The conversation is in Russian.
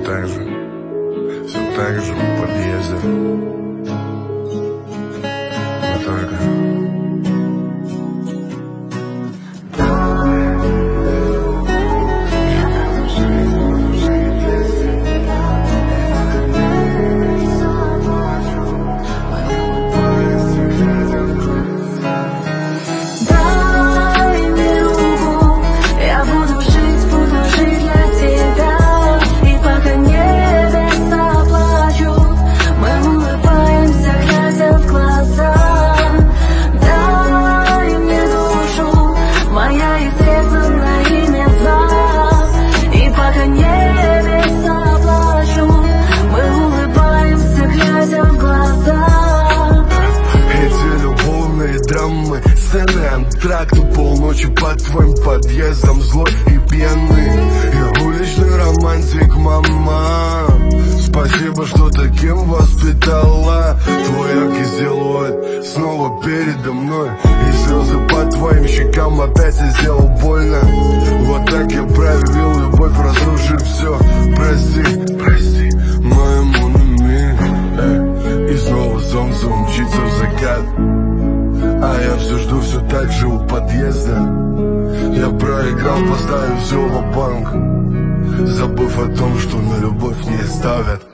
все так же в подъезде. Но только антракты, полночи под твоим подъездом, злой и пьяный. Я уличный романтик, мама. Спасибо, что таким воспитала. Твой яркий силуэт снова передо мной, и слезы по твоим щекам опять я сделал больно. Вот так я проявил любовь, разрушив все. Прости, моему нами. И снова солнце умчится в закат, а я все жду, все так же у подъезда. Я проиграл, поставив все в банк, забыв о том, что на любовь не ставят.